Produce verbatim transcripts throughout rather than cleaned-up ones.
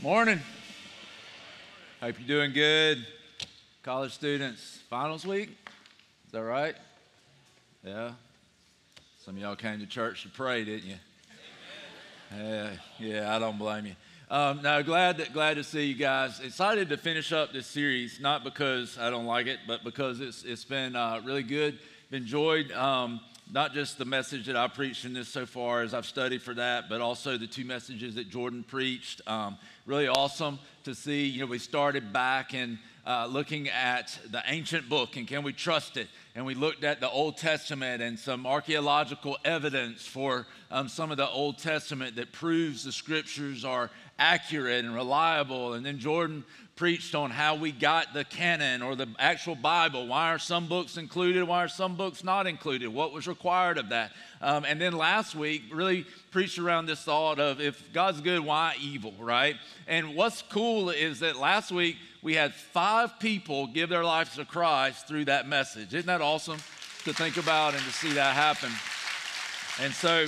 Morning. Hope you're doing good. College students, finals week? Is that right? Yeah. Some of y'all came to church to pray, didn't you? Yeah, yeah, I don't blame you. Um, no, glad that, glad to see you guys. Excited to finish up this series, not because I don't like it, but because it's it's been uh, really good. Enjoyed um, not just the message that I preached in this so far as I've studied for that, but also the two messages that Jordan preached. Um, really awesome to see. You know, we started back in uh, looking at the ancient book and can we trust it? And we looked at the Old Testament and some archaeological evidence for um, some of the Old Testament that proves the scriptures are accurate and reliable. And then Jordan preached on how we got the canon or the actual Bible. Why are some books included? Why are some books not included? What was required of that? Um, and then last week, really preached around this thought of if God's good, why evil, right? And what's cool is that last week we had five people give their lives to Christ through that message. Isn't that awesome to think about and to see that happen? And so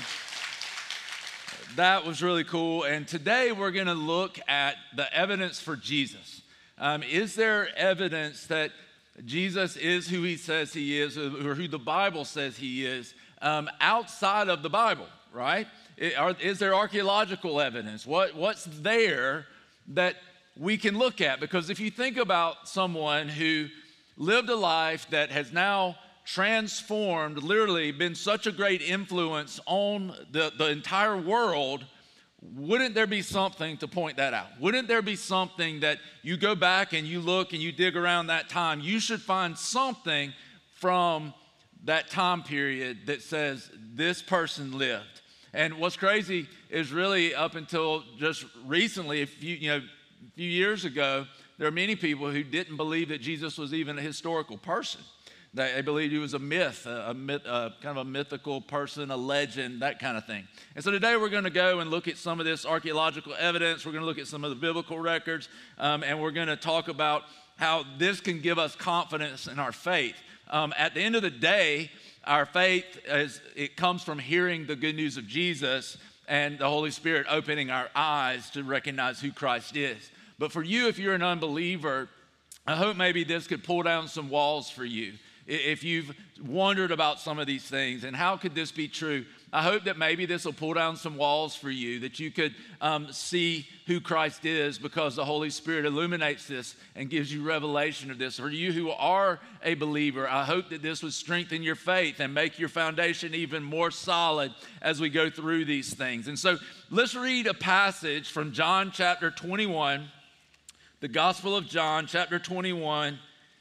that was really cool. And today we're going to look at the evidence for Jesus. Um, is there evidence that Jesus is who he says he is, or who the Bible says he is, um, outside of the Bible, right? It, are, is there archaeological evidence? What, what's there that we can look at? Because if you think about someone who lived a life that has now transformed, literally been such a great influence on the, the entire world, wouldn't there be something to point that out? Wouldn't there be something that you go back and you look and you dig around that time? You should find something from that time period that says this person lived. And what's crazy is really up until just recently, a few, you know, a few years ago, there are many people who didn't believe that Jesus was even a historical person. They believed he was a myth, a, a myth, a kind of a mythical person, a legend, that kind of thing. And so today we're going to go and look at some of this archaeological evidence. We're going to look at some of the biblical records, um, and we're going to talk about how this can give us confidence in our faith. Um, at the end of the day, our faith, is, it comes from hearing the good news of Jesus and the Holy Spirit opening our eyes to recognize who Christ is. But for you, if you're an unbeliever, I hope maybe this could pull down some walls for you. If you've wondered about some of these things and how could this be true, I hope that maybe this will pull down some walls for you, that you could um, see who Christ is because the Holy Spirit illuminates this and gives you revelation of this. For you who are a believer, I hope that this would strengthen your faith and make your foundation even more solid as we go through these things. And so let's read a passage from John chapter twenty-one, the Gospel of John chapter twenty-one.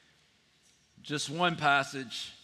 Just one passage.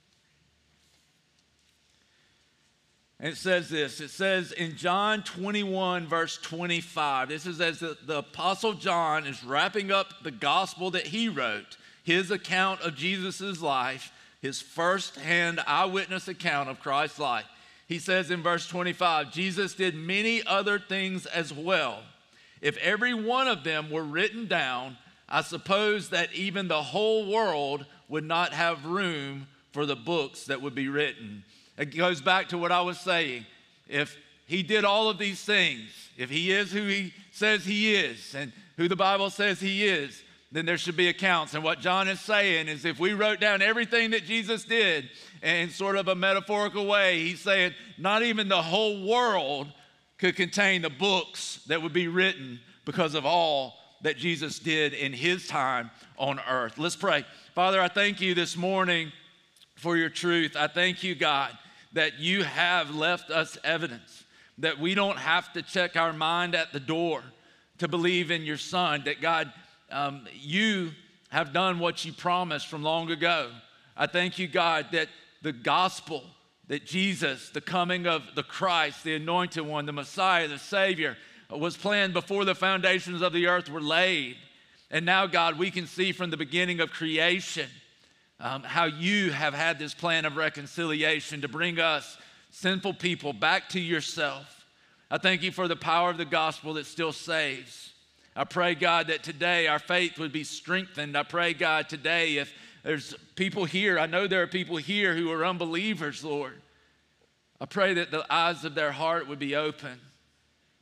And it says this. It says in John twenty-one, verse twenty-five, this is as the, the Apostle John is wrapping up the gospel that he wrote, his account of Jesus' life, his first-hand eyewitness account of Christ's life. He says in verse twenty-five, Jesus did many other things as well. If every one of them were written down, I suppose that even the whole world would not have room for the books that would be written. It goes back to what I was saying. If he did all of these things, if he is who he says he is and who the Bible says he is, then there should be accounts. And what John is saying is if we wrote down everything that Jesus did in sort of a metaphorical way, he's saying not even the whole world could contain the books that would be written because of all that Jesus did in his time on earth. Let's pray. Father, I thank you this morning for your truth. I thank you, God, that you have left us evidence, that we don't have to check our mind at the door to believe in your Son, that God, um, you have done what you promised from long ago. I thank you, God, that the gospel, that Jesus, the coming of the Christ, the anointed one, the Messiah, the Savior, was planned before the foundations of the earth were laid. And now, God, we can see from the beginning of creation um, how you have had this plan of reconciliation to bring us sinful people back to yourself. I thank you for the power of the gospel that still saves. I pray, God, that today our faith would be strengthened. I pray, God, today if there's people here, I know there are people here who are unbelievers, Lord. I pray that the eyes of their heart would be open,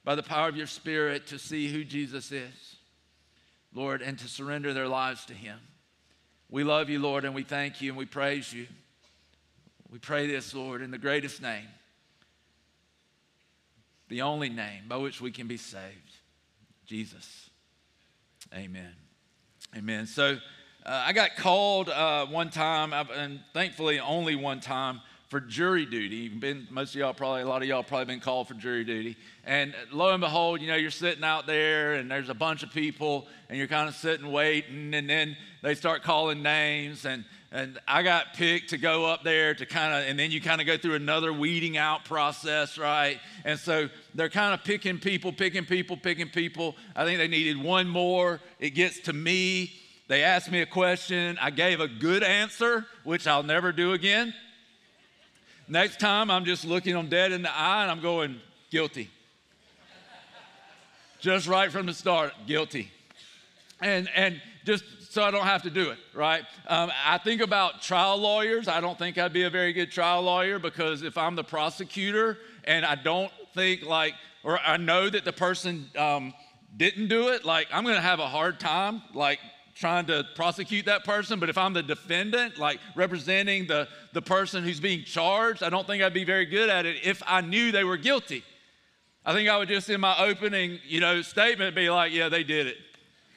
by the power of your Spirit to see who Jesus is, Lord, and to surrender their lives to him. We love you, Lord, and we thank you and we praise you. We pray this, Lord, in the greatest name, the only name by which we can be saved, Jesus. Amen. Amen. So uh, I got called uh, one time, and thankfully only one time, for jury duty. Been, most of y'all probably, a lot of y'all probably been called for jury duty. And lo and behold, you know, you're sitting out there and there's a bunch of people and you're kind of sitting waiting, and then they start calling names, and and I got picked to go up there to kind of, and then you kind of go through another weeding out process, right? And so they're kind of picking people, picking people, picking people. I think they needed one more. It gets to me. They asked me a question. I gave a good answer, which I'll never do again. Next time, I'm just looking them dead in the eye and I'm going, guilty. Just right from the start, guilty. And and just so I don't have to do it, right? Um, I think about trial lawyers. I don't think I'd be a very good trial lawyer, because if I'm the prosecutor and I don't think like, or I know that the person um, didn't do it, like I'm gonna have a hard time like trying to prosecute that person. But if I'm the defendant, like representing the, the person who's being charged, I don't think I'd be very good at it if I knew they were guilty. I think I would just, in my opening, you know, statement, be like, yeah, they did it.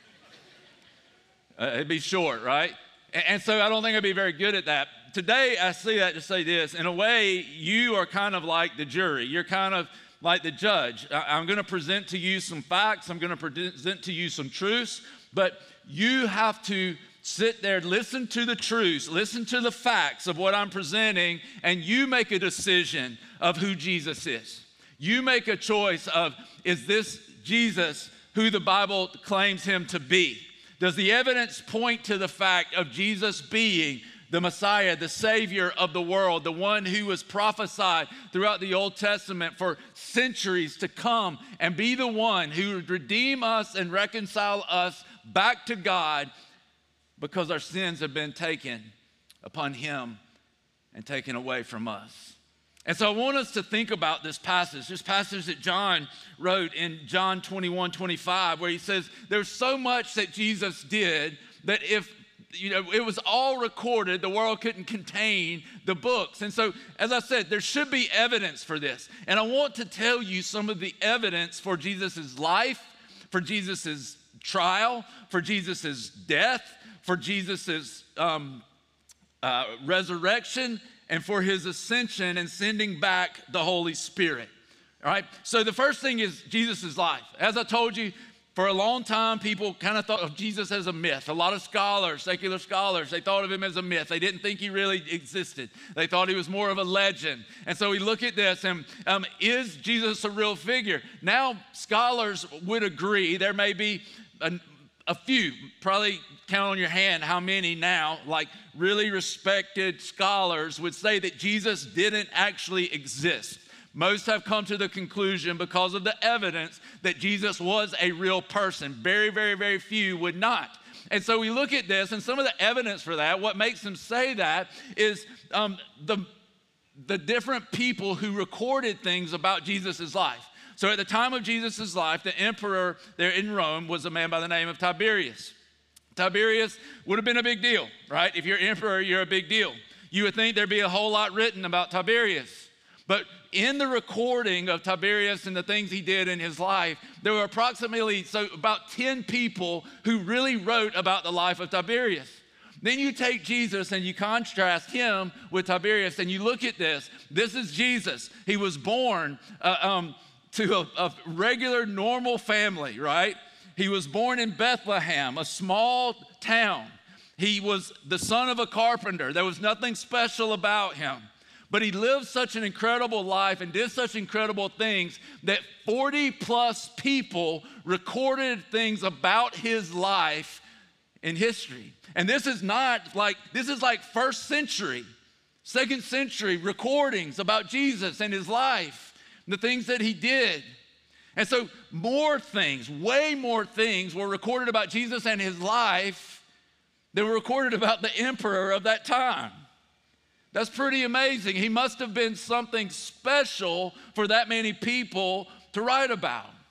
Uh, it'd be short, right? And, and so I don't think I'd be very good at that. Today, I see that to say this. In a way, you are kind of like the jury. You're kind of like the judge. I, I'm going to present to you some facts. I'm going to present to you some truths. But you have to sit there, listen to the truths, listen to the facts of what I'm presenting, and you make a decision of who Jesus is. You make a choice of, is this Jesus who the Bible claims him to be? Does the evidence point to the fact of Jesus being the Messiah, the Savior of the world, the one who was prophesied throughout the Old Testament for centuries to come and be the one who would redeem us and reconcile us back to God, because our sins have been taken upon him and taken away from us? And so I want us to think about this passage, this passage that John wrote in John twenty-one, twenty-five, where he says there's so much that Jesus did that if you know it was all recorded, the world couldn't contain the books. And so, as I said, there should be evidence for this. And I want to tell you some of the evidence for Jesus' life, for Jesus' trial, for Jesus' death, for Jesus' um, uh, resurrection, and for his ascension and sending back the Holy Spirit. All right, so the first thing is Jesus' life. As I told you, for a long time, people kind of thought of Jesus as a myth. A lot of scholars, secular scholars, they thought of him as a myth. They didn't think he really existed. They thought he was more of a legend. And so we look at this, and um, is Jesus a real figure? Now, scholars would agree. There may be a, a few, probably count on your hand how many now, like really respected scholars would say that Jesus didn't actually exist. Most have come to the conclusion, because of the evidence, that Jesus was a real person. Very, very, very few would not. And so we look at this, and some of the evidence for that, what makes them say that is um, the, the different people who recorded things about Jesus' life. So at the time of Jesus' life, the emperor there in Rome was a man by the name of Tiberius. Tiberius would have been a big deal, right? If you're emperor, you're a big deal. You would think there'd be a whole lot written about Tiberius. But in the recording of Tiberius and the things he did in his life, there were approximately, so about ten people who really wrote about the life of Tiberius. Then you take Jesus and you contrast him with Tiberius, and you look at this. This is Jesus. He was born uh, um, to a, a regular, normal family, right? He was born in Bethlehem, a small town. He was the son of a carpenter. There was nothing special about him. But he lived such an incredible life and did such incredible things that forty plus people recorded things about his life in history. And this is not like, this is like first century, second century recordings about Jesus and his life, the things that he did. And so more things, way more things were recorded about Jesus and his life than were recorded about the emperor of that time. That's pretty amazing. He must have been something special for that many people to write about.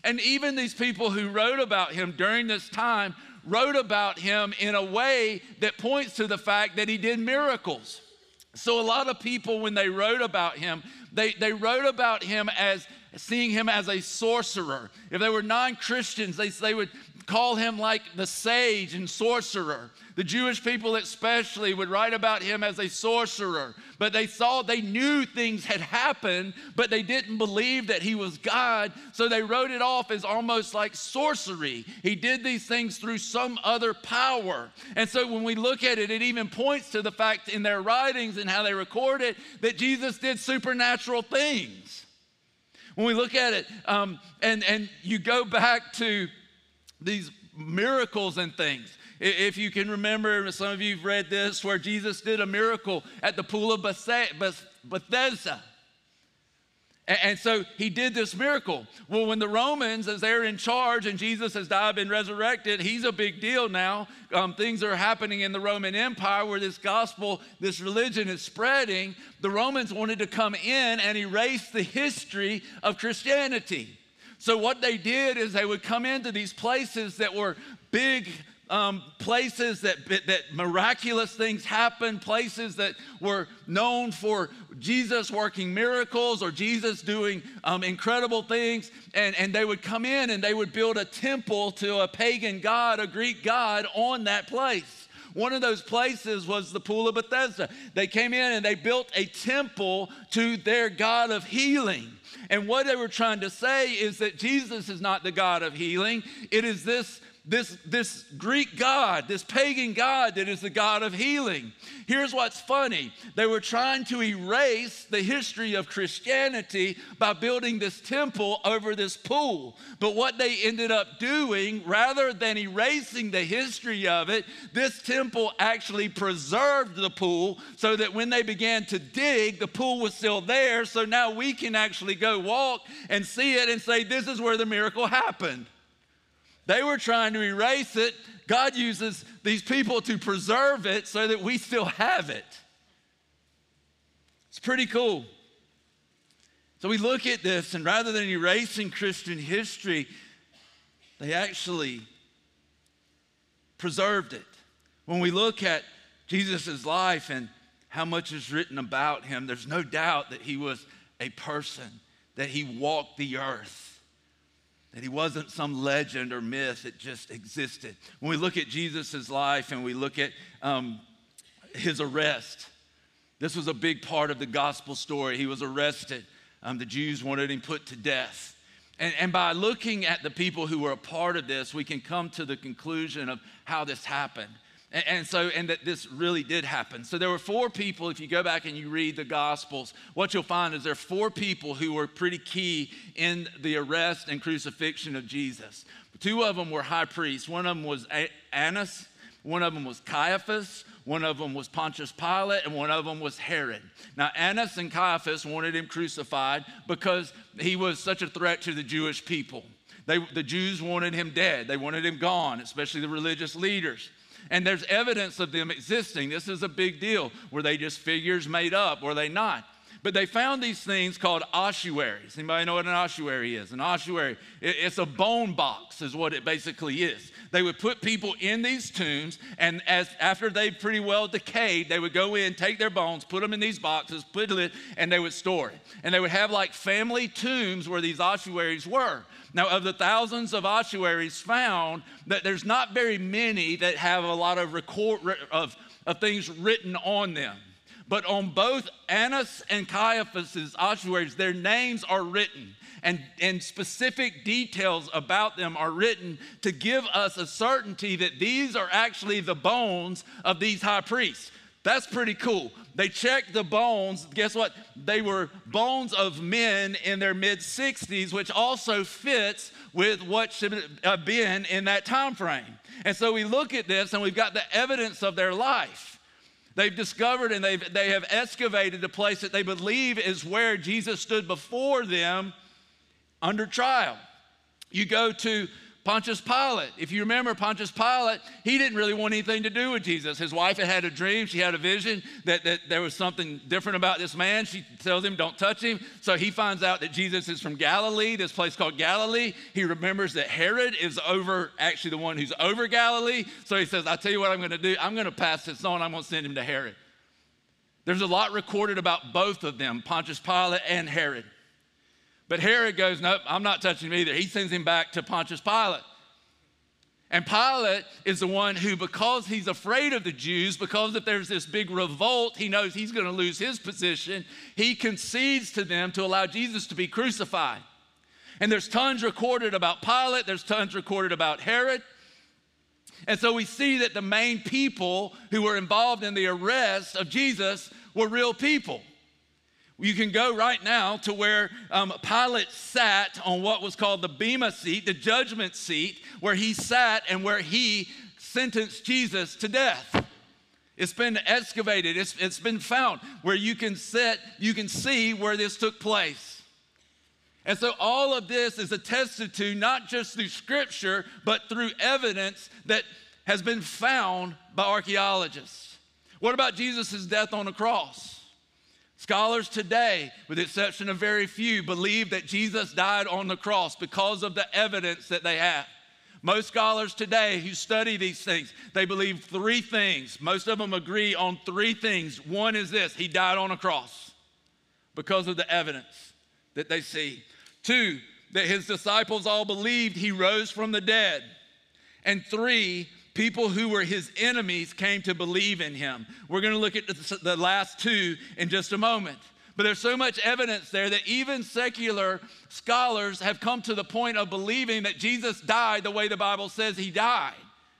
And even these people who wrote about him during this time wrote about him in a way that points to the fact that he did miracles. So a lot of people, when they wrote about him, they, they wrote about him as seeing him as a sorcerer. If they were non-Christians, they, they would call him like the sage and sorcerer. The Jewish people especially would write about him as a sorcerer. But they saw, they knew things had happened, but they didn't believe that he was God. So they wrote it off as almost like sorcery. He did these things through some other power. And so when we look at it, it even points to the fact in their writings and how they record it that Jesus did supernatural things. When we look at it, um, and, and you go back to these miracles and things. If you can remember, some of you have read this, where Jesus did a miracle at the pool of Bethesda. And so he did this miracle. Well, when the Romans, as they're in charge and Jesus has died and resurrected, he's a big deal now. Um, things are happening in the Roman Empire where this gospel, this religion is spreading. The Romans wanted to come in and erase the history of Christianity. So what they did is they would come into these places that were big Um, places that, that miraculous things happened, places that were known for Jesus working miracles or Jesus doing um, incredible things. And, and they would come in and they would build a temple to a pagan god, a Greek god, on that place. One of those places was the pool of Bethesda. They came in and they built a temple to their God of healing. And what they were trying to say is that Jesus is not the God of healing. It is this This, this Greek god, this pagan god that is the God of healing. Here's what's funny. They were trying to erase the history of Christianity by building this temple over this pool. But what they ended up doing, rather than erasing the history of it, this temple actually preserved the pool so that when they began to dig, the pool was still there. So now we can actually go walk and see it and say, this is where the miracle happened. They were trying to erase it. God uses these people to preserve it so that we still have it. It's pretty cool. So we look at this, and rather than erasing Christian history, they actually preserved it. When we look at Jesus' life and how much is written about him, there's no doubt that he was a person, that he walked the earth. That he wasn't some legend or myth, it just existed. When we look at Jesus' life and we look at um, his arrest, this was a big part of the gospel story. He was arrested. Um, the Jews wanted him put to death. And, and by looking at the people who were a part of this, we can come to the conclusion of how this happened. And, and so, and that this really did happen. So there were four people, if you go back and you read the Gospels, what you'll find is there are four people who were pretty key in the arrest and crucifixion of Jesus. Two of them were high priests. One of them was Annas, one of them was Caiaphas, one of them was Pontius Pilate, and one of them was Herod. Now, Annas and Caiaphas wanted him crucified because he was such a threat to the Jewish people. They, the Jews wanted him dead. They wanted him gone, especially the religious leaders. And there's evidence of them existing. This is a big deal. Were they just figures made up? Were they not? But they found these things called ossuaries. Anybody know what an ossuary is? An ossuary, it's a bone box is what it basically is. They would put people in these tombs, and as after they pretty well decayed, they would go in, take their bones, put them in these boxes, put it, and they would store it. And they would have like family tombs where these ossuaries were. Now, of the thousands of ossuaries found, that there's not very many that have a lot of record of, of things written on them. But on both Annas and Caiaphas' ossuaries, their names are written, and, and specific details about them are written to give us a certainty that these are actually the bones of these high priests. That's pretty cool. They checked the bones. Guess what? They were bones of men in their mid-sixties, which also fits with what should have been in that time frame. And so we look at this, and we've got the evidence of their life. They've discovered and they've, they have excavated the place that they believe is where Jesus stood before them under trial. You go to Pontius Pilate. If you remember, Pontius Pilate, he didn't really want anything to do with Jesus. His wife had had a dream. She had a vision that, that there was something different about this man. She tells him, don't touch him. So he finds out that Jesus is from Galilee, this place called Galilee. He remembers that Herod is over, actually the one who's over Galilee. So he says, I'll tell you what I'm going to do. I'm going to pass this on. I'm going to send him to Herod. There's a lot recorded about both of them, Pontius Pilate and Herod. But Herod goes, nope, I'm not touching him either. He sends him back to Pontius Pilate. And Pilate is the one who, because he's afraid of the Jews, because if there's this big revolt, he knows he's going to lose his position, he concedes to them to allow Jesus to be crucified. And there's tons recorded about Pilate. There's tons recorded about Herod. And so we see that the main people who were involved in the arrest of Jesus were real people. You can go right now to where um, Pilate sat on what was called the Bema seat, the judgment seat, where he sat and where he sentenced Jesus to death. It's been excavated, it's, it's been found where you can sit, you can see where this took place. And so all of this is attested to not just through scripture, but through evidence that has been found by archaeologists. What about Jesus' death on the cross? Scholars today, with the exception of very few, believe that Jesus died on the cross because of the evidence that they have. Most scholars today who study these things, they believe three things. Most of them agree on three things. One is this: he died on a cross because of the evidence that they see. Two, that his disciples all believed he rose from the dead. And three, people who were his enemies came to believe in him. We're going to look at the, the last two in just a moment. But there's so much evidence there that even secular scholars have come to the point of believing that Jesus died the way the Bible says he died.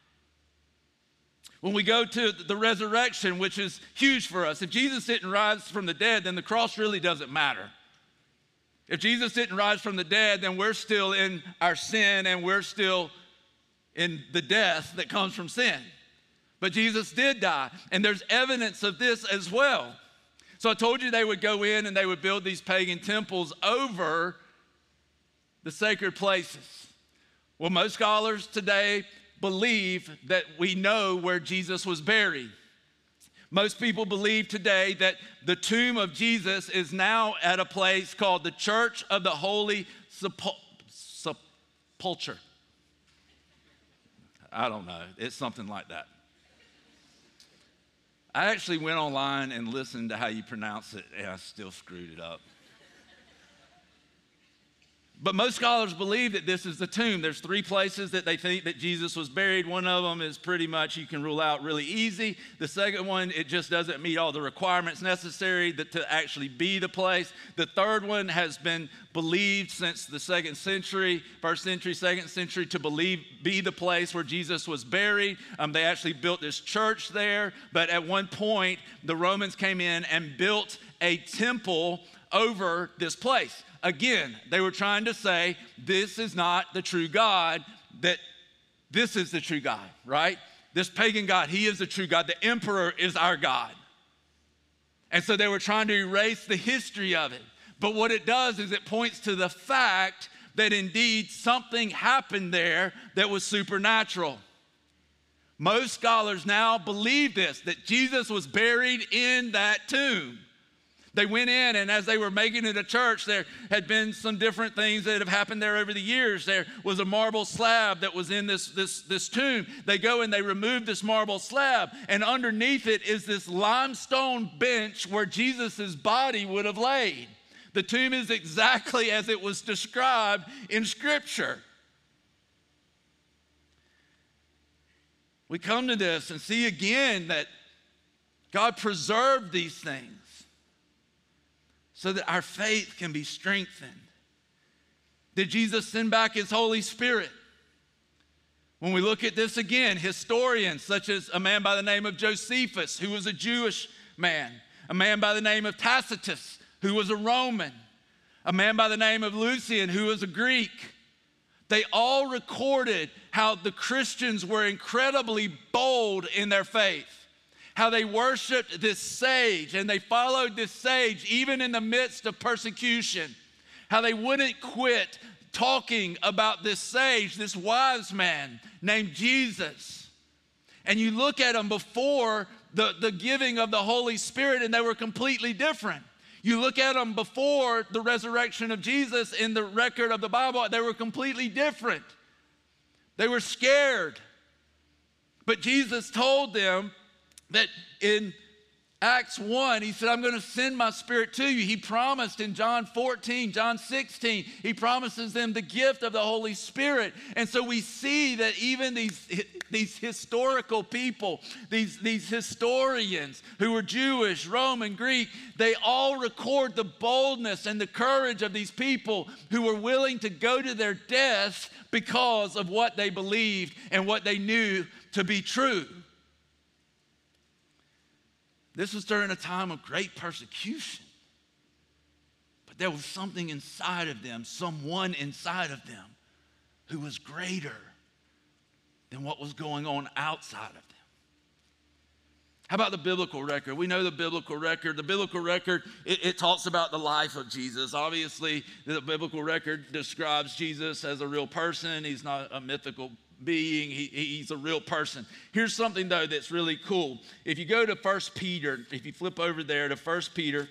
When we go to the resurrection, which is huge for us, if Jesus didn't rise from the dead, then the cross really doesn't matter. If Jesus didn't rise from the dead, then we're still in our sin and we're still in the death that comes from sin. But Jesus did die, and there's evidence of this as well. So I told you they would go in and they would build these pagan temples over the sacred places. Well, most scholars today believe that we know where Jesus was buried. Most people believe today that the tomb of Jesus is now at a place called the Church of the Holy Sepulchre. I don't know. It's something like that. I actually went online and listened to how you pronounce it, and I still screwed it up. But most scholars believe that this is the tomb. There's three places that they think that Jesus was buried. One of them is pretty much you can rule out really easy. The second one, it just doesn't meet all the requirements necessary that, to actually be the place. The third one has been believed since the second century, first century, second century, to believe be the place where Jesus was buried. Um, they actually built this church there, but at one point, the Romans came in and built a temple over this place. Again, they were trying to say, this is not the true God, that this is the true God, right? This pagan God, he is the true God. The emperor is our God. And so they were trying to erase the history of it. But what it does is it points to the fact that indeed something happened there that was supernatural. Most scholars now believe this, that Jesus was buried in that tomb. They went in, and as they were making it a church, there had been some different things that have happened there over the years. There was a marble slab that was in this, this, this tomb. They go and they remove this marble slab, and underneath it is this limestone bench where Jesus' body would have laid. The tomb is exactly as it was described in Scripture. We come to this and see again that God preserved these things so that our faith can be strengthened. Did Jesus send back his Holy Spirit? When we look at this again, historians such as a man by the name of Josephus, who was a Jewish man, a man by the name of Tacitus, who was a Roman, a man by the name of Lucian, who was a Greek, they all recorded how the Christians were incredibly bold in their faith. How they worshiped this sage and they followed this sage even in the midst of persecution. How they wouldn't quit talking about this sage, this wise man named Jesus. And you look at them before the, the giving of the Holy Spirit, and they were completely different. You look at them before the resurrection of Jesus in the record of the Bible, they were completely different. They were scared. But Jesus told them that in Acts one, he said, I'm going to send my Spirit to you. He promised in John fourteen, John sixteen, he promises them the gift of the Holy Spirit. And so we see that even these, these historical people, these, these historians who were Jewish, Roman, Greek, they all record the boldness and the courage of these people who were willing to go to their deaths because of what they believed and what they knew to be true. This was during a time of great persecution. But there was something inside of them, someone inside of them who was greater than what was going on outside of them. How about the biblical record? We know the biblical record. The biblical record, it, it talks about the life of Jesus. Obviously, the biblical record describes Jesus as a real person. He's not a mythical being. He, he's a real person. Here's something, though, that's really cool. If you go to First Peter, if you flip over there to First Peter,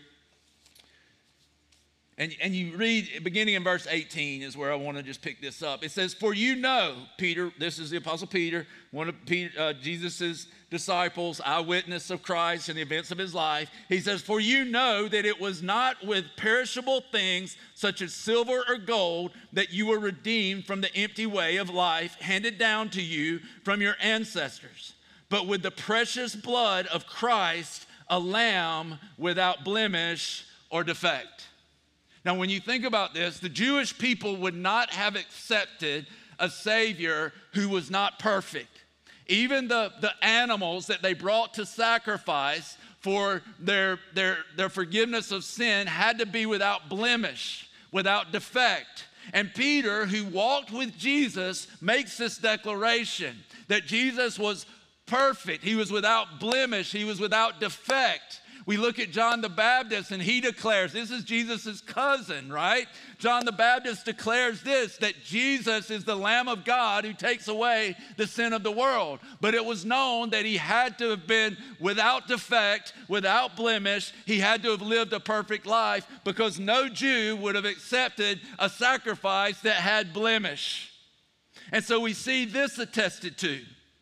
and, and you read, beginning in verse eighteen is where I want to just pick this up. It says, for you know, Peter, this is the Apostle Peter, one of Peter, uh, Jesus' disciples, eyewitness of Christ and the events of his life. He says, for you know that it was not with perishable things such as silver or gold that you were redeemed from the empty way of life handed down to you from your ancestors, but with the precious blood of Christ, a lamb without blemish or defect. Now, when you think about this, the Jewish people would not have accepted a Savior who was not perfect. Even the, the animals that they brought to sacrifice for their, their, their forgiveness of sin had to be without blemish, without defect. And Peter, who walked with Jesus, makes this declaration that Jesus was perfect. He was without blemish. He was without defect. We look at John the Baptist and he declares, this is Jesus' cousin, right? John the Baptist declares this, that Jesus is the Lamb of God who takes away the sin of the world. But it was known that he had to have been without defect, without blemish. He had to have lived a perfect life because no Jew would have accepted a sacrifice that had blemish. And so we see this attested to.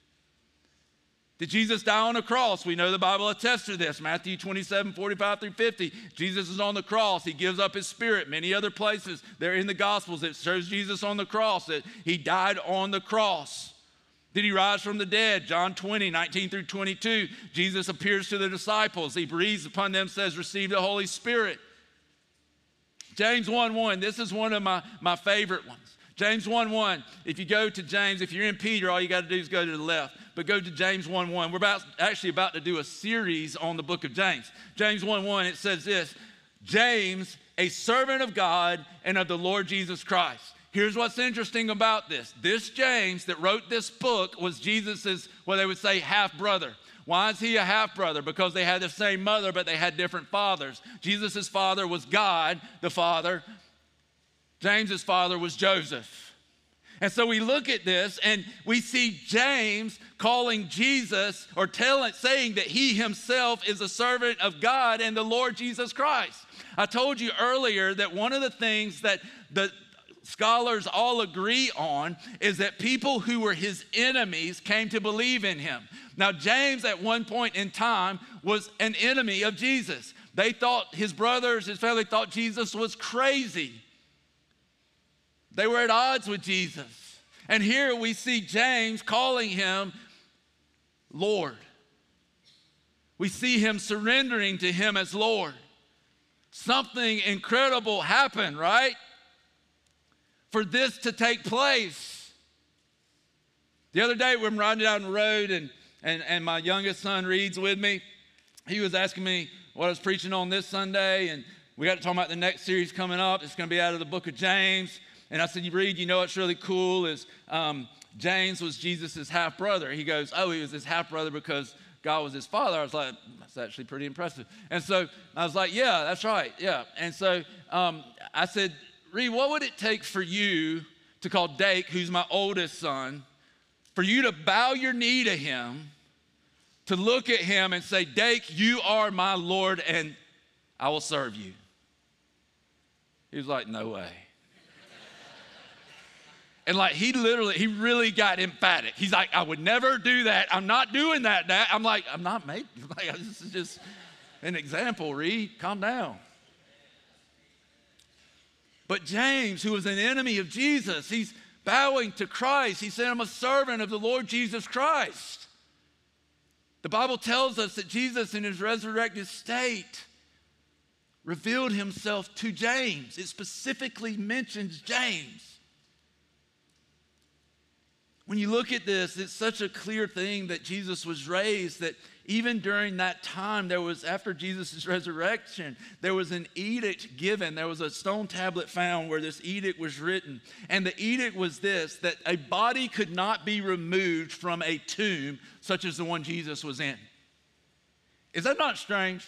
Did Jesus die on the cross? We know the Bible attests to this. Matthew twenty-seven, forty-five through fifty. Jesus is on the cross. He gives up his spirit. Many other places there in the Gospels it shows Jesus on the cross, that he died on the cross. Did he rise from the dead? John twenty, nineteen through twenty-two. Jesus appears to the disciples. He breathes upon them, says, receive the Holy Spirit. James one one, this is one of my, my favorite ones. James one one, if you go to James, if you're in Peter, all you got to do is go to the left. But go to James one one. We're about, actually about to do a series on the book of James. James one one, it says this, James, a servant of God and of the Lord Jesus Christ. Here's what's interesting about this. This James that wrote this book was Jesus's, what they would say, half-brother. Why is he a half-brother? Because they had the same mother, but they had different fathers. Jesus's father was God, the Father. James's father was Joseph. And so we look at this and we see James calling Jesus or telling, saying that he himself is a servant of God and the Lord Jesus Christ. I told you earlier that one of the things that the scholars all agree on is that people who were his enemies came to believe in him. Now, James at one point in time was an enemy of Jesus. They thought, his brothers, his family thought Jesus was crazy. They were at odds with Jesus. And here we see James calling him Lord. We see him surrendering to him as Lord. Something incredible happened, right? For this to take place. The other day, when I'm riding down the road and, and, and my youngest son reads with me, he was asking me what I was preaching on this Sunday, and we got to talk about the next series coming up. It's going to be out of the book of James. And I said, you read, you know what's really cool is um, James was Jesus' half-brother. He goes, oh, he was his half-brother because God was his father. I was like, that's actually pretty impressive. And so I was like, yeah, that's right, yeah. And so um, I said, Reed, what would it take for you to call Dake, who's my oldest son, for you to bow your knee to him, to look at him and say, Dake, you are my Lord and I will serve you? He was like, no way. And like he literally, he really got emphatic. He's like, I would never do that. I'm not doing that, Dad. I'm like, I'm not making, like, this is just an example, Reed, calm down. But James, who was an enemy of Jesus, he's bowing to Christ. He said, I'm a servant of the Lord Jesus Christ. The Bible tells us that Jesus in his resurrected state revealed himself to James. It specifically mentions James. When you look at this, it's such a clear thing that Jesus was raised, that even during that time, there was, after Jesus' resurrection, there was an edict given. There was a stone tablet found where this edict was written. And the edict was this, that a body could not be removed from a tomb such as the one Jesus was in. Is that not strange?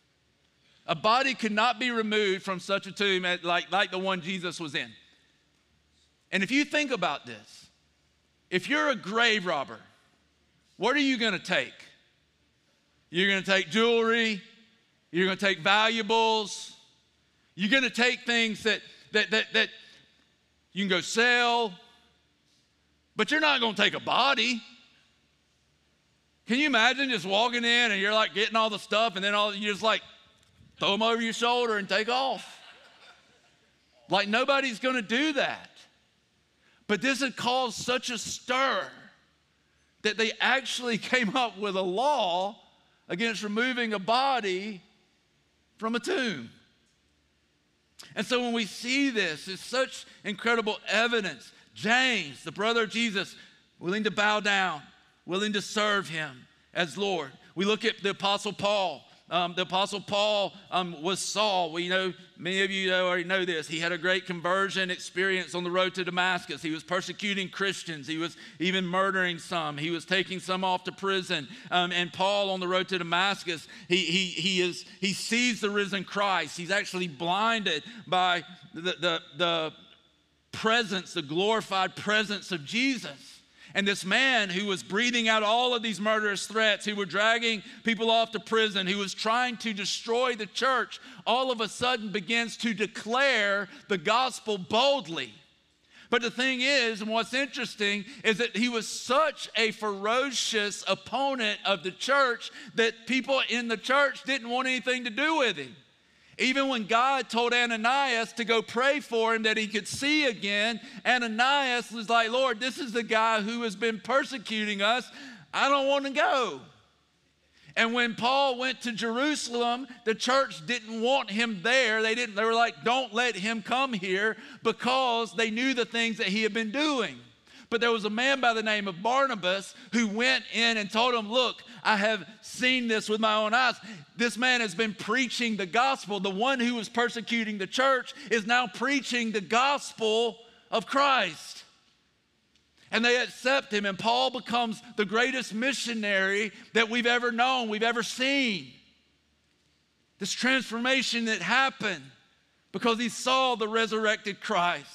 A body could not be removed from such a tomb like, like the one Jesus was in. And if you think about this, if you're a grave robber, what are you going to take? You're going to take jewelry. You're going to take valuables. You're going to take things that, that, that, that you can go sell. But you're not going to take a body. Can you imagine just walking in and you're like getting all the stuff and then all you just like throw them over your shoulder and take off? Like nobody's going to do that. But this had caused such a stir that they actually came up with a law against removing a body from a tomb. And so when we see this, it's such incredible evidence. James, the brother of Jesus, willing to bow down, willing to serve him as Lord. We look at the Apostle Paul. Um, the Apostle Paul um, was Saul. We know, many of you already know this. He had a great conversion experience on the road to Damascus. He was persecuting Christians. He was even murdering some. He was taking some off to prison. Um, and Paul on the road to Damascus, he, he, he, is, he sees the risen Christ. He's actually blinded by the, the, the presence, the glorified presence of Jesus. And this man who was breathing out all of these murderous threats, who were dragging people off to prison, who was trying to destroy the church, all of a sudden begins to declare the gospel boldly. But the thing is, and what's interesting, is that he was such a ferocious opponent of the church that people in the church didn't want anything to do with him. Even when God told Ananias to go pray for him that he could see again, Ananias was like, Lord, this is the guy who has been persecuting us. I don't want to go. And when Paul went to Jerusalem, the church didn't want him there. They didn't. They were like, don't let him come here, because they knew the things that he had been doing. But there was a man by the name of Barnabas who went in and told him, look, I have seen this with my own eyes. This man has been preaching the gospel. The one who was persecuting the church is now preaching the gospel of Christ. And they accept him, and Paul becomes the greatest missionary that we've ever known, we've ever seen. This transformation that happened because he saw the resurrected Christ.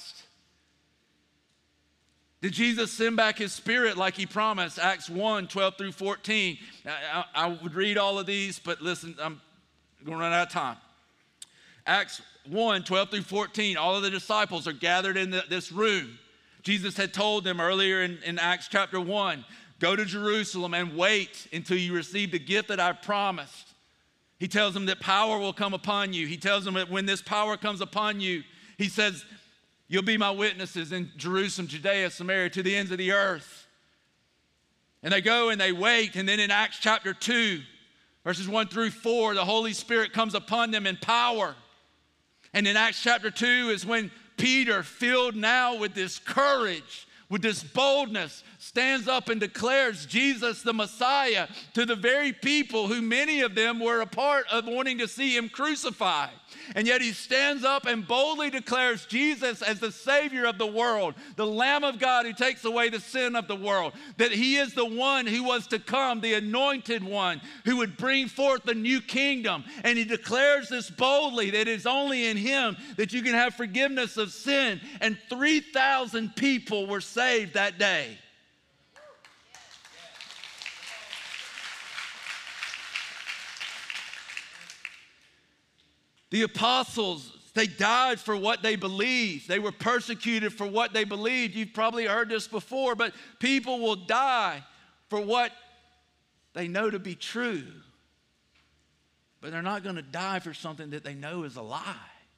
Did Jesus send back his spirit like he promised? Acts one, twelve through fourteen. I, I, I would read all of these, but listen, I'm going to run out of time. Acts one, twelve through fourteen, all of the disciples are gathered in the, this room. Jesus had told them earlier in, in Acts chapter one, go to Jerusalem and wait until you receive the gift that I promised. He tells them that power will come upon you. He tells them that when this power comes upon you, he says, you'll be my witnesses in Jerusalem, Judea, Samaria, to the ends of the earth. And they go and they wait. And then in Acts chapter two, verses one through four, the Holy Spirit comes upon them in power. And in Acts chapter two is when Peter, filled now with this courage, with this boldness, stands up and declares Jesus the Messiah to the very people who many of them were a part of wanting to see him crucified. And yet he stands up and boldly declares Jesus as the Savior of the world, the Lamb of God who takes away the sin of the world, that he is the one who was to come, the anointed one who would bring forth the new kingdom. And he declares this boldly, that it is only in him that you can have forgiveness of sin. And three thousand people were saved that day. The apostles, they died for what they believed. They were persecuted for what they believed. You've probably heard this before, but people will die for what they know to be true. But they're not going to die for something that they know is a lie.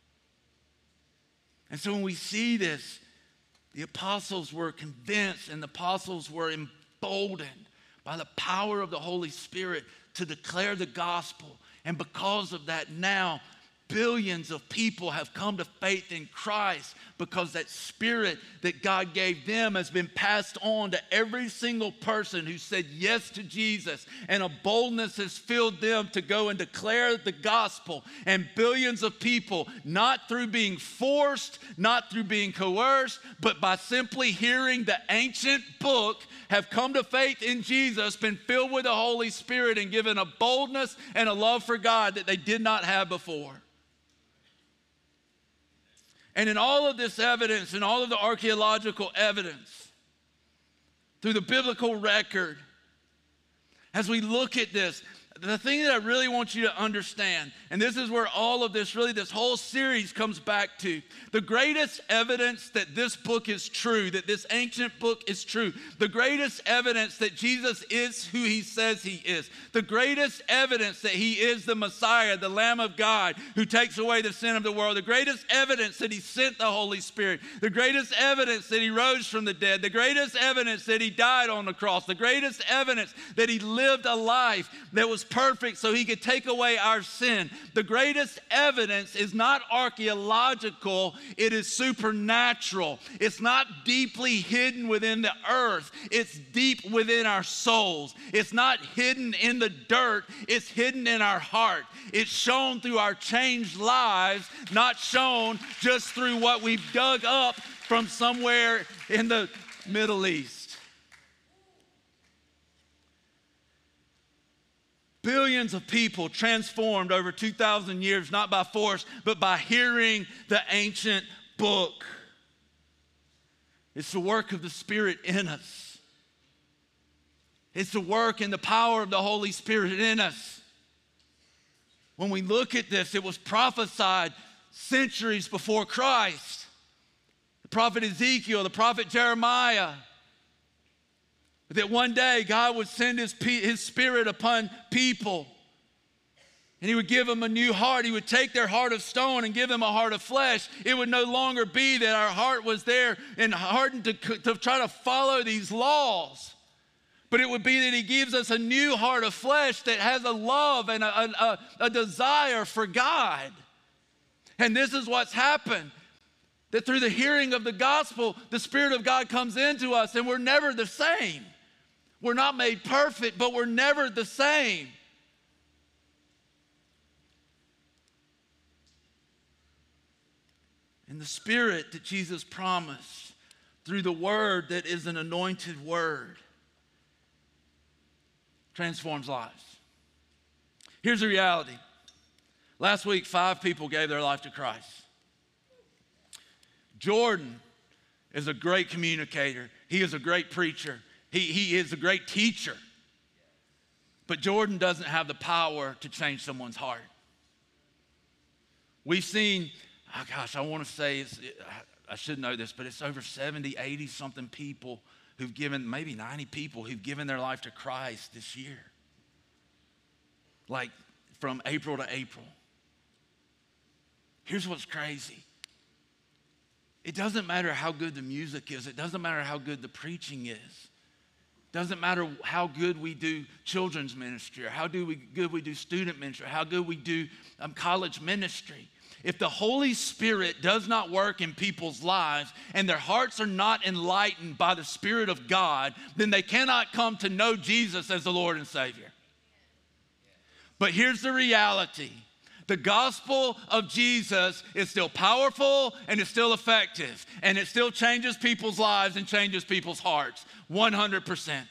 And so when we see this, the apostles were convinced and the apostles were emboldened by the power of the Holy Spirit to declare the gospel. And because of that, now billions of people have come to faith in Christ because that spirit that God gave them has been passed on to every single person who said yes to Jesus. And a boldness has filled them to go and declare the gospel. And billions of people, not through being forced, not through being coerced, but by simply hearing the ancient book, have come to faith in Jesus, been filled with the Holy Spirit, and given a boldness and a love for God that they did not have before. And in all of this evidence, and all of the archaeological evidence, through the biblical record, as we look at this, the thing that I really want you to understand, and this is where all of this, really this whole series comes back to, the greatest evidence that this book is true, that this ancient book is true, the greatest evidence that Jesus is who he says he is, the greatest evidence that he is the Messiah, the Lamb of God who takes away the sin of the world, the greatest evidence that he sent the Holy Spirit, the greatest evidence that he rose from the dead, the greatest evidence that he died on the cross, the greatest evidence that he lived a life that was perfect so he could take away our sin. The greatest evidence is not archaeological, it is supernatural. It's not deeply hidden within the earth, it's deep within our souls. It's not hidden in the dirt, it's hidden in our heart. It's shown through our changed lives, not shown just through what we've dug up from somewhere in the Middle East. Billions of people transformed over two thousand years, not by force, but by hearing the ancient book. It's the work of the Spirit in us. It's the work and the power of the Holy Spirit in us. When we look at this, it was prophesied centuries before Christ. The prophet Ezekiel, the prophet Jeremiah, that one day God would send his, his Spirit upon people. And he would give them a new heart. He would take their heart of stone and give them a heart of flesh. It would no longer be that our heart was there and hardened to, to try to follow these laws. But it would be that he gives us a new heart of flesh that has a love and a, a, a desire for God. And this is what's happened. That through the hearing of the gospel, the Spirit of God comes into us and we're never the same. We're not made perfect, but we're never the same. And the Spirit that Jesus promised through the Word that is an anointed Word transforms lives. Here's the reality. Last week, five people gave their life to Christ. Jordan is a great communicator. He is a great preacher. He, he is a great teacher. But Jordan doesn't have the power to change someone's heart. We've seen, oh gosh, I want to say, it's, I should know this, but it's over seventy, eighty something people who've given, maybe ninety people who've given their life to Christ this year. Like from April to April. Here's what's crazy. It doesn't matter how good the music is. It doesn't matter how good the preaching is. It doesn't matter how good we do children's ministry or how do we, good we do student ministry or how good we do um, college ministry. If the Holy Spirit does not work in people's lives and their hearts are not enlightened by the Spirit of God, then they cannot come to know Jesus as the Lord and Savior. But here's the reality. The gospel of Jesus is still powerful and it's still effective. And it still changes people's lives and changes people's hearts. one hundred percent.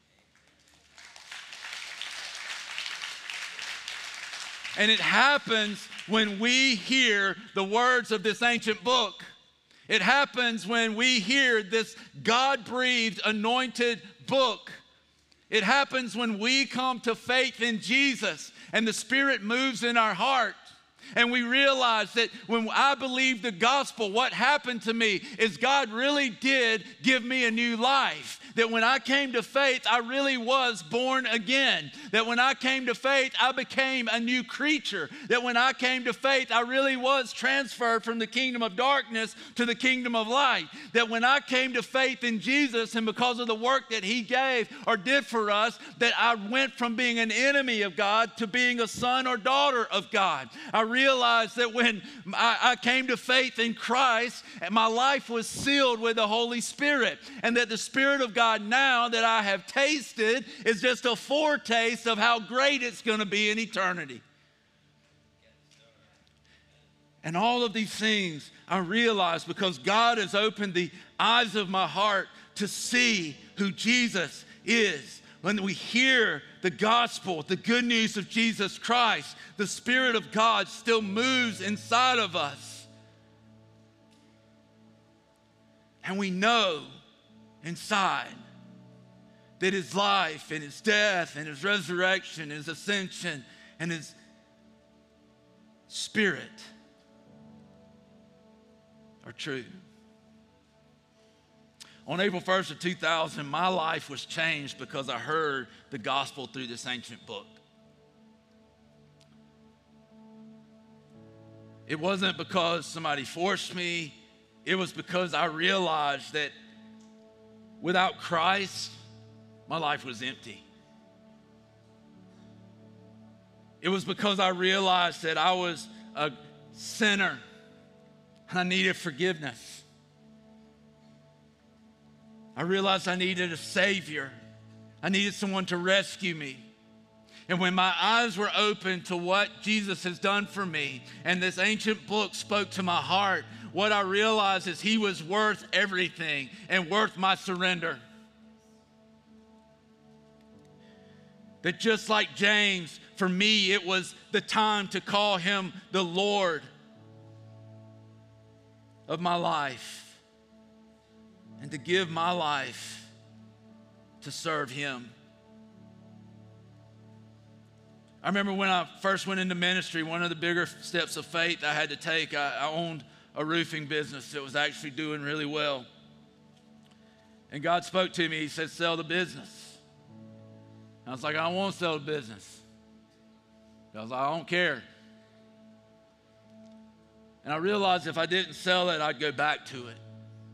And it happens when we hear the words of this ancient book. It happens when we hear this God-breathed, anointed book. It happens when we come to faith in Jesus and the Spirit moves in our heart. And we realize that when I believe the gospel, what happened to me is God really did give me a new life. That when I came to faith, I really was born again. That when I came to faith, I became a new creature. That when I came to faith, I really was transferred from the kingdom of darkness to the kingdom of light. That when I came to faith in Jesus and because of the work that he gave or did for us, that I went from being an enemy of God to being a son or daughter of God. I realized that when I, I came to faith in Christ, my life was sealed with the Holy Spirit. And that the Spirit of God now that I have tasted is just a foretaste of how great it's going to be in eternity. And all of these things I realize because God has opened the eyes of my heart to see who Jesus is. When we hear the gospel, the good news of Jesus Christ, the Spirit of God still moves inside of us. And we know inside that his life and his death and his resurrection, his ascension and his Spirit are true. On April first of two thousand, my life was changed because I heard the gospel through this ancient book. It wasn't because somebody forced me. It was because I realized that without Christ, my life was empty. It was because I realized that I was a sinner and I needed forgiveness. I realized I needed a Savior. I needed someone to rescue me. And when my eyes were open to what Jesus has done for me, and this ancient book spoke to my heart, what I realized is he was worth everything and worth my surrender. That just like James, for me, it was the time to call him the Lord of my life and to give my life to serve him. I remember when I first went into ministry, one of the bigger steps of faith I had to take, I, I owned a roofing business that was actually doing really well. And God spoke to me, he said, sell the business. I was like, I don't want to sell the business. I was like, I don't care. And I realized if I didn't sell it, I'd go back to it.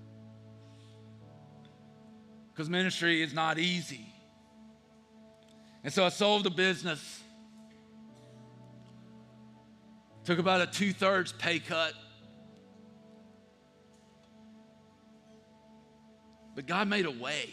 Because ministry is not easy. And so I sold the business. Took about a two-thirds pay cut. But God made a way.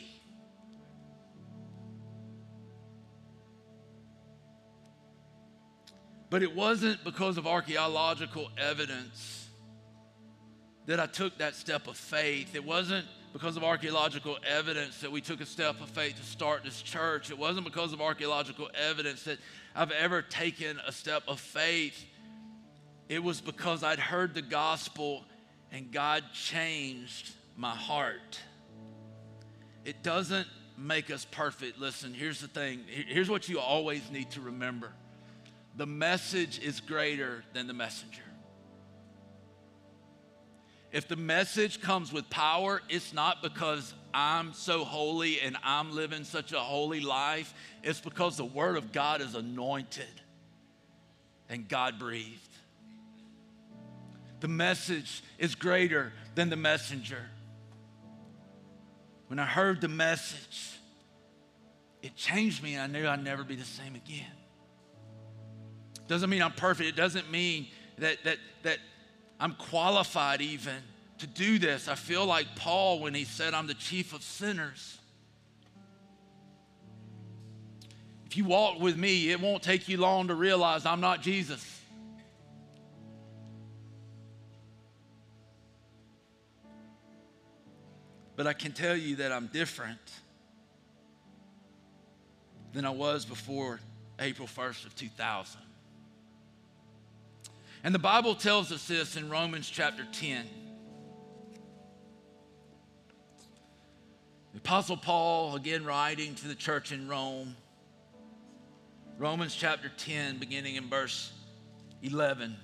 But it wasn't because of archaeological evidence that I took that step of faith. It wasn't because of archaeological evidence that we took a step of faith to start this church. It wasn't because of archaeological evidence that I've ever taken a step of faith. It was because I'd heard the gospel and God changed my heart. It doesn't make us perfect. Listen, here's the thing. Here's what you always need to remember. The message is greater than the messenger. If the message comes with power, it's not because I'm so holy and I'm living such a holy life. It's because the word of God is anointed and God breathed. The message is greater than the messenger. When I heard the message, it changed me and I knew I'd never be the same again. Doesn't mean I'm perfect. It doesn't mean that that that I'm qualified even to do this. I feel like Paul when he said, I'm the chief of sinners. If you walk with me, it won't take you long to realize I'm not Jesus. But I can tell you that I'm different than I was before April first of two thousand. And the Bible tells us this in Romans chapter ten. The Apostle Paul, again writing to the church in Rome, Romans chapter ten, beginning in verse eleven.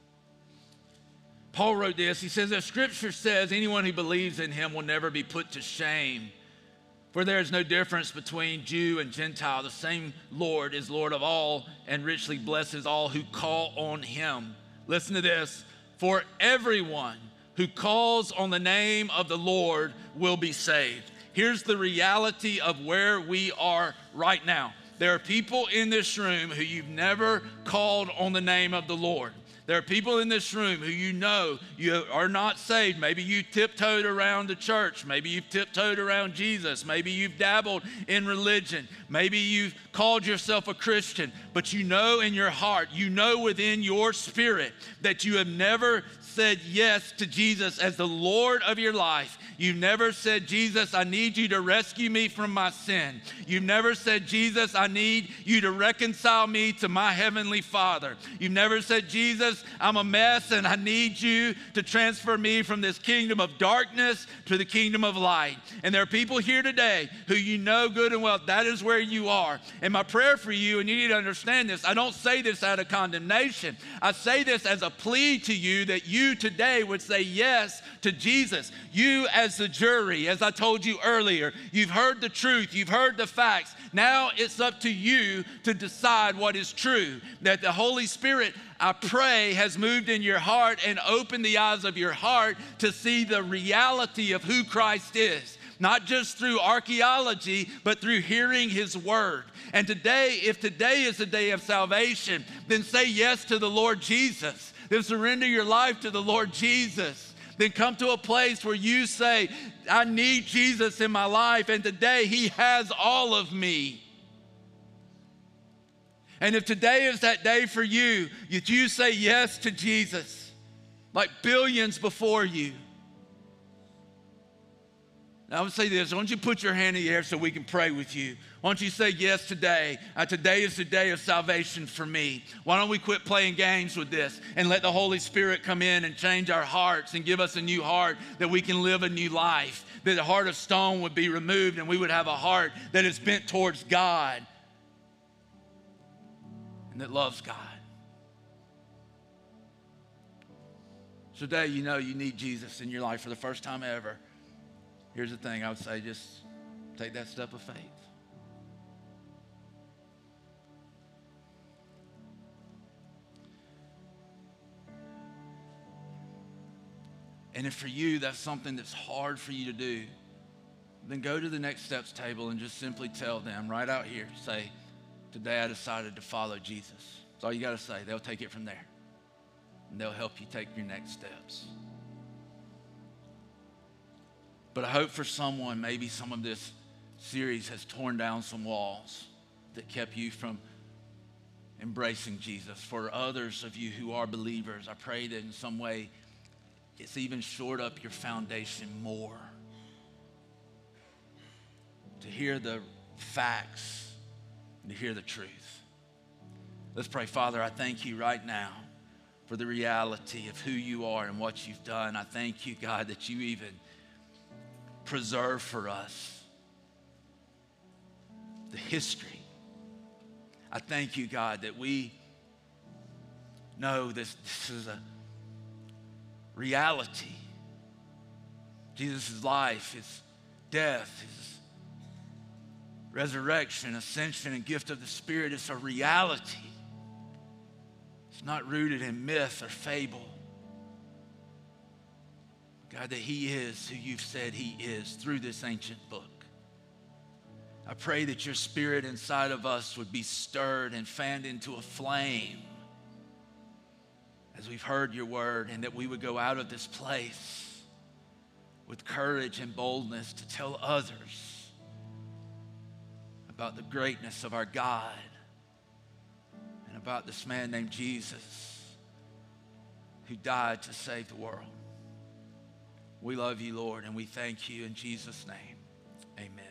Paul wrote this. He says, as Scripture says, anyone who believes in him will never be put to shame. For there is no difference between Jew and Gentile. The same Lord is Lord of all and richly blesses all who call on him. Listen to this. For everyone who calls on the name of the Lord will be saved. Here's the reality of where we are right now. There are people in this room who you've never called on the name of the Lord. There are people in this room who you know you are not saved. Maybe you tiptoed around the church. Maybe you've tiptoed around Jesus. Maybe you've dabbled in religion. Maybe you've called yourself a Christian. But you know in your heart, you know within your spirit that you have never said yes to Jesus as the Lord of your life. You've never said, Jesus, I need you to rescue me from my sin. You've never said, Jesus, I need you to reconcile me to my heavenly Father. You've never said, Jesus, I'm a mess and I need you to transfer me from this kingdom of darkness to the kingdom of light. And there are people here today who you know good and well, that is where you are. And my prayer for you, and you need to understand this, I don't say this out of condemnation. I say this as a plea to you that you today would say yes to Jesus. You as the jury, as I told you earlier, you've heard the truth, you've heard the facts. Now it's up to you to decide what is true. That the Holy Spirit, I pray, has moved in your heart and opened the eyes of your heart to see the reality of who Christ is. Not just through archaeology, but through hearing his word. And today, if today is the day of salvation, then say yes to the Lord Jesus. Then surrender your life to the Lord Jesus. Then come to a place where you say, I need Jesus in my life, and today he has all of me. And if today is that day for you, that you say yes to Jesus, like billions before you. Now I would say this, why don't you put your hand in the air so we can pray with you? Why don't you say yes today? Uh, today is the day of salvation for me. Why don't we quit playing games with this and let the Holy Spirit come in and change our hearts and give us a new heart that we can live a new life, that the heart of stone would be removed and we would have a heart that is bent towards God and that loves God. So today you know you need Jesus in your life for the first time ever. Here's the thing, I would say just take that step of faith. And if for you that's something that's hard for you to do, then go to the next steps table and just simply tell them right out here, say, today I decided to follow Jesus. That's all you got to say. They'll take it from there. And they'll help you take your next steps. But I hope for someone, maybe some of this series has torn down some walls that kept you from embracing Jesus. For others of you who are believers, I pray that in some way it's even shored up your foundation more to hear the facts and to hear the truth. Let's pray. Father, I thank you right now for the reality of who you are and what you've done. I thank you, God, that you even preserve for us the history. I thank you, God, that we know this, this is a reality. Jesus' life, his death, his resurrection, ascension, and gift of the Spirit is a reality. It's not rooted in myth or fable. God, that he is who you've said he is through this ancient book. I pray that your Spirit inside of us would be stirred and fanned into a flame as we've heard your word, and that we would go out of this place with courage and boldness to tell others about the greatness of our God and about this man named Jesus who died to save the world. We love you, Lord, and we thank you in Jesus' name. Amen.